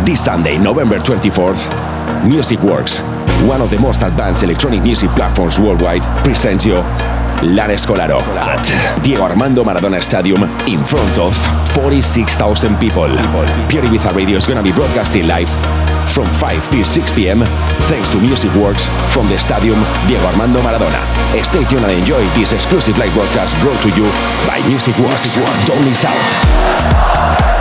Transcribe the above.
This Sunday, November 24th, Music Works, one of the most advanced electronic music platforms worldwide, presents you Lan Escolaro at Diego Armando Maradona Stadium in front of 46,000 people. Pure Ibiza Radio is gonna be broadcasting live from 5 till 6 p.m. thanks to Music Works from the Stadium Diego Armando Maradona. Stay tuned and enjoy this exclusive live broadcast brought to you by Music Works. Don't miss out.